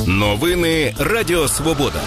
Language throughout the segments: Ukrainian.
Новини Радіо Свобода.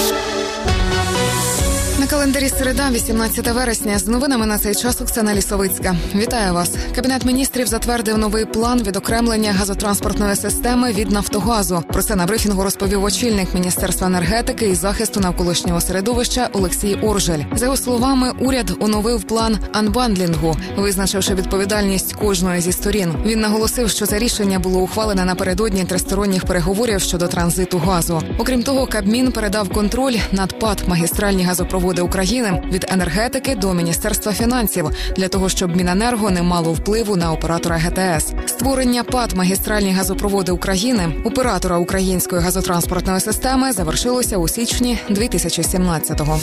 На календарі середа, 18 вересня. З новинами на цей час Оксана Лісовицька. Вітаю вас. Кабінет міністрів затвердив новий план відокремлення газотранспортної системи від «Нафтогазу». Про це на брифінгу розповів очільник Міністерства енергетики і захисту навколишнього середовища Олексій Оржель. За його словами, уряд оновив план анбандлінгу, визначивши відповідальність кожної зі сторін. Він наголосив, що це рішення було ухвалене напередодні тристоронніх переговорів щодо транзиту газу. Окрім того, Кабмін передав контроль над ПАТ «Магістральні газопроводи України» від енергетики до Міністерства фінансів, для того, щоб Міненерго не мало впливу на оператора ГТС. Створення ПАТ «Магістральні газопроводи України» оператора української газотранспортної системи завершилося у січні 2017-го.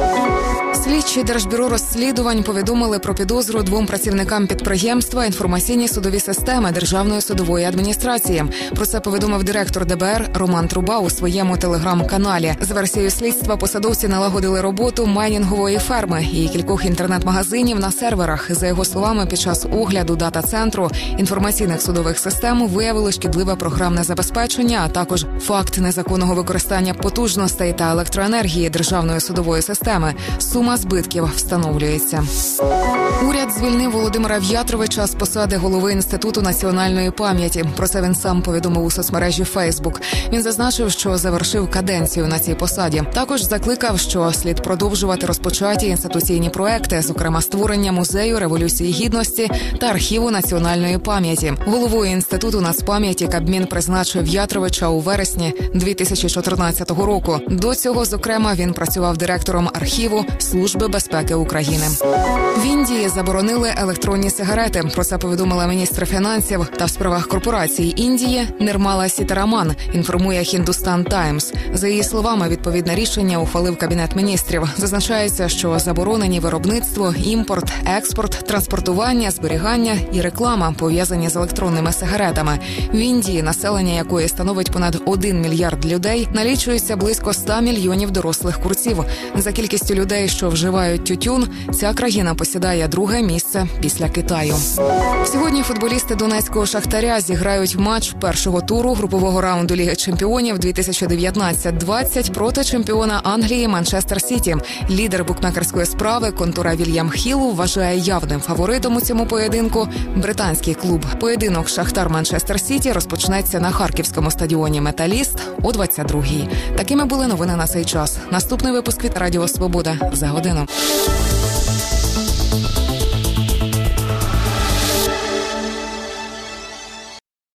Слідчі Держбюро розслідувань повідомили про підозру двом працівникам підприємства «Інформаційні судові системи Державної судової адміністрації». Про це повідомив директор ДБР Роман Труба у своєму телеграм-каналі. За версією слідства, посадовці налагодили роботу майнінгової ферми і кількох інтернет-магазинів на серверах. За його словами, під час огляду дата-центру інформаційних судових систем виявили шкідливе програмне забезпечення, а також факт незаконного використання потужностей та електроенергії державної судової системи. Сума збитків встановлюється. Уряд звільнив Володимира В'ятровича з посади голови Інституту національної пам'яті. Про це він сам повідомив у соцмережі Фейсбук. Він зазначив, що завершив каденцію на цій посаді. Також закликав, що слід продовжувати розпочаті інституційні проекти, зокрема створення музею Революції Гідності та архіву національної пам'яті. Головою Інституту нацпам'яті Кабмін призначив В'ятровича у вересні 2014 року. До цього, зокрема, він працював директором архіву Служби безпеки України. В Індії заборонили електронні сигарети. Про це повідомила міністр фінансів та в справах корпорації Індії Нірмала Сітараман, інформує Hindustan Times. За її словами, відповідне рішення ухвалив Кабінет міністрів. Зазначається, що заборонені виробництво, імпорт, експорт, транспортування, зберігання і реклама, пов'язані з електронними сигаретами. В Індії, населення якої становить понад 1 мільярд людей, налічується близько 100 мільйонів дорослих курців. За кількістю людей, що вживають тютюн, ця країна посідає друге місце після Китаю. Сьогодні футболісти Донецького «Шахтаря» зіграють матч першого туру групового раунду Ліги чемпіонів 2019-20 проти чемпіона Англії Манчестер Сіті. Лідер букмекерської справи контора Вільям Хілл вважає явним фаворитом у цьому поєдинку британський клуб. Поєдинок «Шахтар-Манчестер Сіті» розпочнеться на харківському стадіоні «Металіст» о 22-й. Такими були новини на цей час. Наступний випуск від Радіо Свобода за годину.